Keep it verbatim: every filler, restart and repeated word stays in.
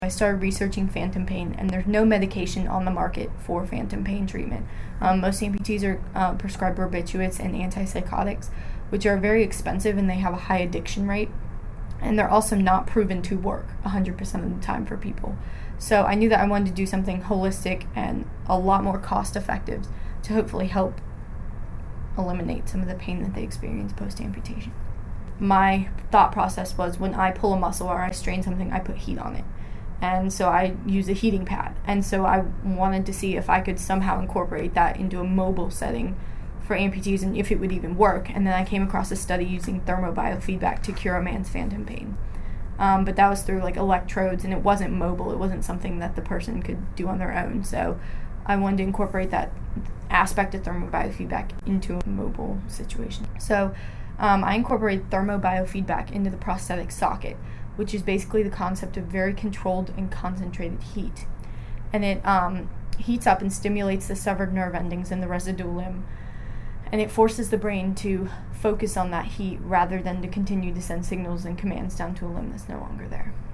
I started researching phantom pain, and there's no medication on the market for phantom pain treatment. Um, most amputees are uh, prescribed barbiturates and antipsychotics, which are very expensive and they have a high addiction rate. And they're also not proven to work one hundred percent of the time for people. So I knew that I wanted to do something holistic and a lot more cost effective to hopefully help eliminate some of the pain that they experience post-amputation. My thought process was, when I pull a muscle or I strain something, I put heat on it. And so I use a heating pad. And so I wanted to see if I could somehow incorporate that into a mobile setting for amputees and if it would even work. And then I came across a study using thermobiofeedback to cure a man's phantom pain. Um, but that was through like electrodes, and it wasn't mobile. It wasn't something that the person could do on their own. So I wanted to incorporate that aspect of thermobiofeedback into a mobile situation. So um, I incorporated thermobiofeedback into the prosthetic socket, which is basically the concept of very controlled and concentrated heat. And it um, heats up and stimulates the severed nerve endings in the residual limb. And it forces the brain to focus on that heat rather than to continue to send signals and commands down to a limb that's no longer there.